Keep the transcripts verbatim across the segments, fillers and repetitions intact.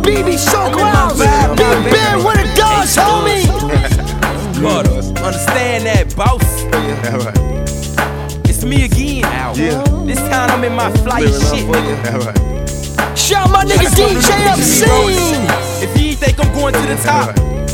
B B so grounds. Big Ben, what it does, homie. Carter, understand that, boss. It's me again. Yeah. This time I'm in my flight shit, nigga. Shout my nigga D J Obscene. If you think I'm going to the top,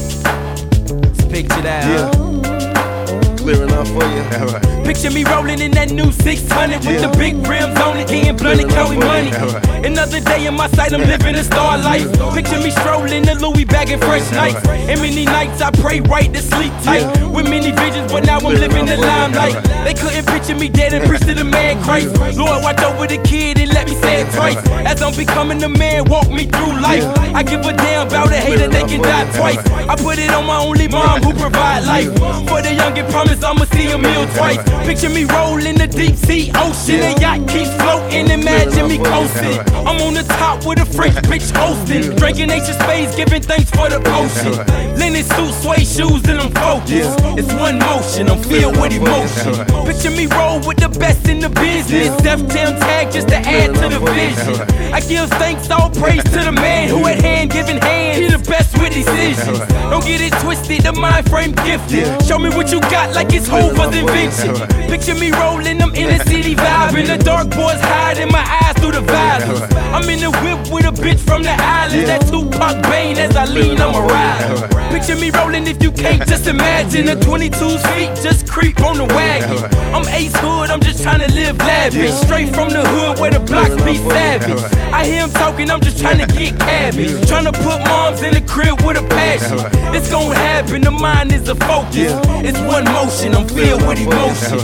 just picture that. Yeah. Clear enough for you. Picture me rolling in that new six hundred with Yeah. the big rims on it, getting blunted, counting money. Another day in my sight, I'm living a star life. Picture me strolling the Louis bag and fresh nights. And many nights I pray right to sleep tight. With many visions, but now I'm living the limelight. They couldn't picture me dead and preach to the man Christ. Lord, watch over the kid and let me say it twice. As I'm becoming the man, walk me through life. I give a damn about a hater, they can die twice. I put it on my only mom who provide life. For the young and promise I'ma see a meal twice. Picture me rolling the deep sea ocean. The yacht keeps floating, imagine me coasting. I'm on the top with a French bitch hosting. Drinking H of Spades, giving thanks for the potion. Linen suit, suede shoes, and I'm focused. It's one motion, I'm filled with emotion. Picture me roll with the best in the business. Def Jam tag just to add to the vision. I give thanks, all praise to the man who at hand giving hand. He the best with decisions. Don't get it twisted, the mind frame gifted. Show me what you got like it's Hoover's invention. Picture me rolling, I'm in the city vibing. The dark boys hiding my eyes through the violence. I'm in the whip with a bitch from the island. That Tupac Bane as I lean, I'm a rider. Picture me rolling if you can't just imagine. The twenty-two's feet just creep on the wagon. I'm Ace Hood, I'm just trying to live lavish. Straight from the hood where the blocks be savage. I hear him talking, I'm just trying to get cabbage. Trying to put moms in the crib with a passion. It's gonna happen, the mind is a focus. It's one motion, I'm filled with emotion.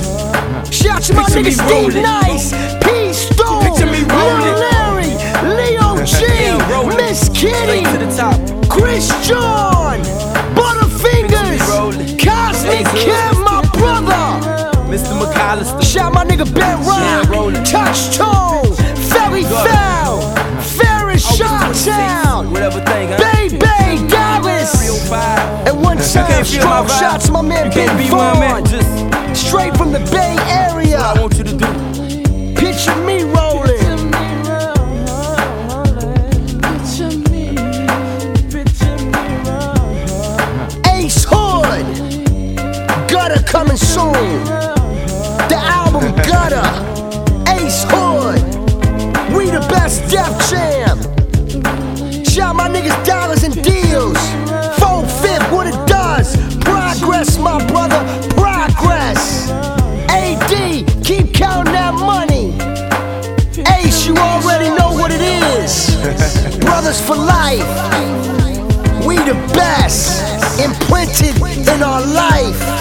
Shout to my Picture me nigga Steve rolling. Nice, P Stone, Picture me rolling. Lil Larry, Leo G, Yeah, rolling. Miss Kitty, Straight to the top. Chris John, Butterfingers, rolling. Cosmic Hey, Cam, my brother. Mister McAllister. Shout my nigga Ben Yeah, Rock, rolling. Touch Tone, Ferry Foul, Ferris Shot Whatever thing, huh? Bay Bay Dallas. three oh five. And one You time, can't feel my strong vibe. shots, my man You Big can't be where I'm Vaughn. at. Just Straight from the Bay what I Area. want you to do. Picture me rolling. Ace Hood. Gutter coming soon. The album Gutter. Ace Hood. We the best Def Jam. Shout my niggas dollars and deals. Four fifth, what it does. Progress, my brother. Progress. A D, keep counting that money. Ace, you already know what it is. Brothers for life. We the best. Imprinted in our life.